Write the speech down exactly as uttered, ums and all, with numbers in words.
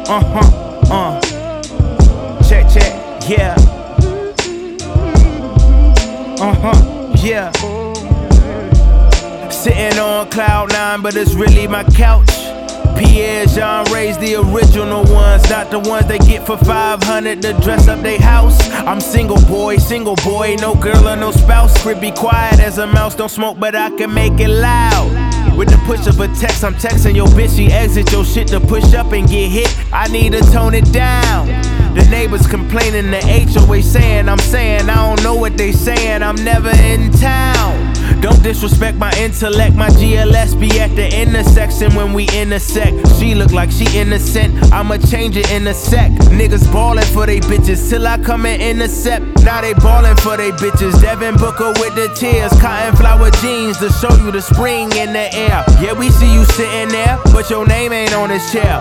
Uh-huh, uh. Check, check, yeah. Uh-huh, yeah. Sitting on cloud nine, but it's really my couch. Pierre Jean raised the original ones, not the ones they get for five hundred to dress up they house. I'm single boy, single boy, no girl or no spouse. Crib be quiet as a mouse, don't smoke but I can make it loud. With the push of a text, I'm texting your bitch, she exit your shit to push up and get hit. I need to tone it down. The neighbors complaining, the H O A saying I'm saying I don't know what they saying, I'm never in town. Don't disrespect my intellect, my G L S be at the intersection when we intersect. She look like she innocent, I'ma change it in a sec. Niggas ballin' for they bitches till I come and intercept. Now they ballin' for they bitches, Devin Booker with the tears. Cotton flower jeans to show you the spring in the air. Yeah, we see you sitting there, but your name ain't on this chair.